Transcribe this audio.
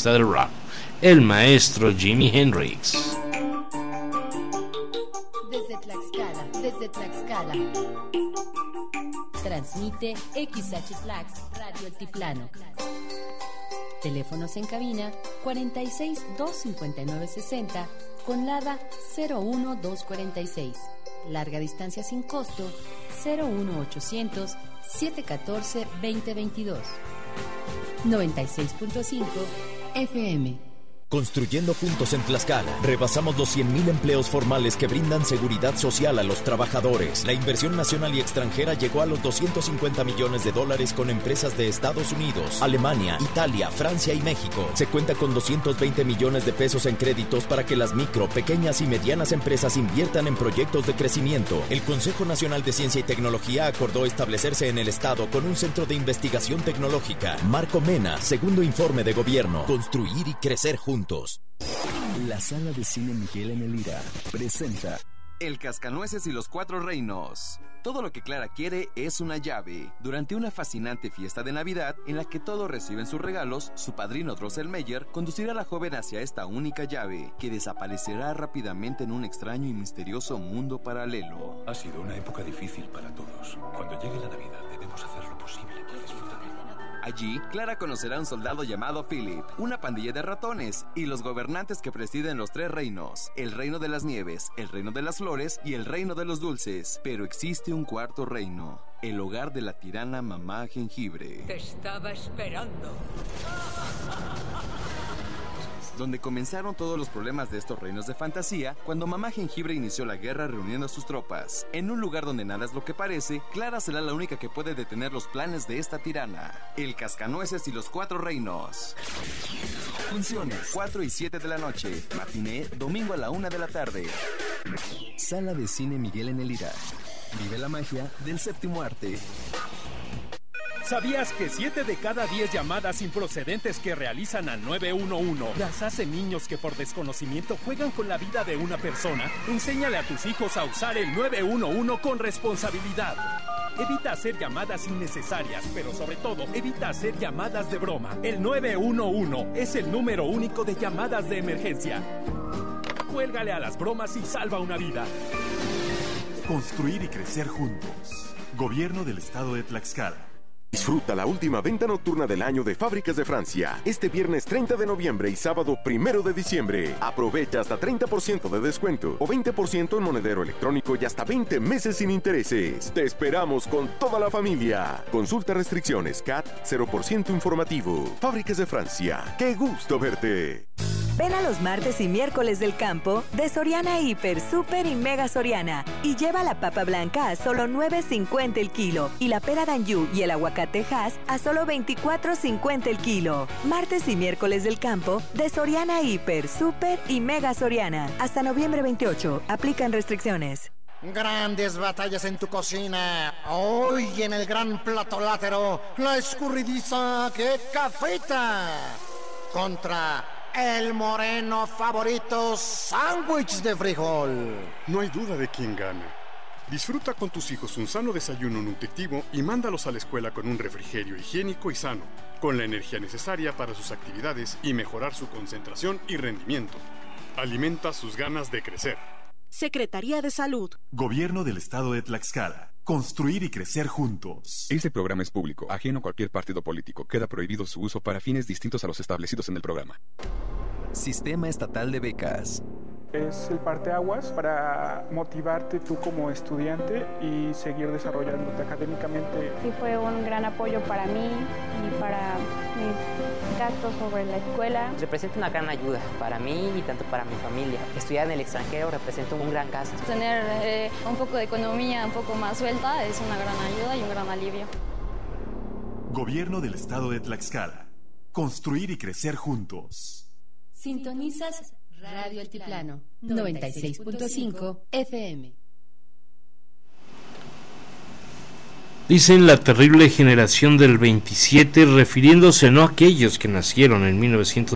vocalista del rock, el maestro Jimi Hendrix. Desde Tlaxcala. Transmite XH Tlax, Radio Altiplano. Teléfonos en cabina 46 259 60 con LADA 01246. Larga distancia sin costo 01800 714 2022. 96.5 FM. Construyendo juntos en Tlaxcala, rebasamos los 100,000 empleos formales que brindan seguridad social a los trabajadores. La inversión nacional y extranjera llegó a los $250 millones con empresas de Estados Unidos, Alemania, Italia, Francia y México. Se cuenta con 220 millones de pesos en créditos para que las micro, pequeñas y medianas empresas inviertan en proyectos de crecimiento. El Consejo Nacional de Ciencia y Tecnología acordó establecerse en el estado con un centro de investigación tecnológica. Marco Mena, segundo informe de gobierno. Construir y crecer juntos. La Sala de Cine Miguel en el Lira presenta El Cascanueces y los Cuatro Reinos. Todo lo que Clara quiere es una llave. Durante una fascinante fiesta de Navidad, en la que todos reciben sus regalos, su padrino Drosselmeyer conducirá a la joven hacia esta única llave, que desaparecerá rápidamente en un extraño y misterioso mundo paralelo. Ha sido una época difícil para todos. Cuando llegue la Navidad debemos hacer lo posible por disfrutar. Allí, Clara conocerá a un soldado llamado Philip, una pandilla de ratones y los gobernantes que presiden los tres reinos: el reino de las nieves, el reino de las flores y el reino de los dulces. Pero existe un cuarto reino, el hogar de la tirana Mamá Jengibre. Te estaba esperando. Donde comenzaron todos los problemas de estos reinos de fantasía cuando Mamá Jengibre inició la guerra reuniendo a sus tropas. En un lugar donde nada es lo que parece, Clara será la única que puede detener los planes de esta tirana. El Cascanueces y los Cuatro Reinos. Funciones 4 y 7 de la noche. Matiné, domingo a la 1 de la tarde. Sala de Cine Miguel en el Lira. Vive la magia del séptimo arte. ¿Sabías que 7 de cada 10 llamadas improcedentes que realizan al 911 las hacen niños que por desconocimiento juegan con la vida de una persona? Enséñale a tus hijos a usar el 911 con responsabilidad. Evita hacer llamadas innecesarias, pero sobre todo, evita hacer llamadas de broma. El 911 es el número único de llamadas de emergencia. Cuélgale a las bromas y salva una vida. Construir y crecer juntos. Gobierno del Estado de Tlaxcala. Disfruta la última venta nocturna del año de Fábricas de Francia. Este viernes 30 de noviembre y sábado 1 de diciembre. Aprovecha hasta 30% de descuento o 20% en monedero electrónico y hasta 20 meses sin intereses. Te esperamos con toda la familia. Consulta restricciones. CAT 0% informativo. Fábricas de Francia. ¡Qué gusto verte! Ven a los martes y miércoles del campo de Soriana Hiper, Super y Mega Soriana y lleva la papa blanca a solo $9.50 el kilo y la pera Danju y el aguacate Hass a solo $24.50 el kilo. Martes y miércoles del campo de Soriana Hiper, Super y Mega Soriana. Hasta noviembre 28. Aplican restricciones. Grandes batallas en tu cocina. Hoy en el gran platolátero, la escurridiza que cafeta contra el moreno favorito sándwich de frijol. No hay duda de quién gana. Disfruta con tus hijos un sano desayuno nutritivo y mándalos a la escuela con un refrigerio higiénico y sano, con la energía necesaria para sus actividades y mejorar su concentración y rendimiento. Alimenta sus ganas de crecer. Secretaría de Salud. Gobierno del Estado de Tlaxcala. Construir y crecer juntos. Este programa es público, ajeno a cualquier partido político. Queda prohibido su uso para fines distintos a los establecidos en el programa. Sistema Estatal de Becas. Es el parteaguas para motivarte tú como estudiante y seguir desarrollándote académicamente. Sí, fue un gran apoyo para mí y para mis gastos sobre la escuela. Representa una gran ayuda para mí y tanto para mi familia. Estudiar en el extranjero representa un gran gasto. Tener un poco de economía un poco más suelta es una gran ayuda y un gran alivio. Gobierno del Estado de Tlaxcala. Construir y crecer juntos. Sintonizas Radio Altiplano 96.5 FM. Dicen la terrible generación del 27, refiriéndose no a aquellos que nacieron en 1900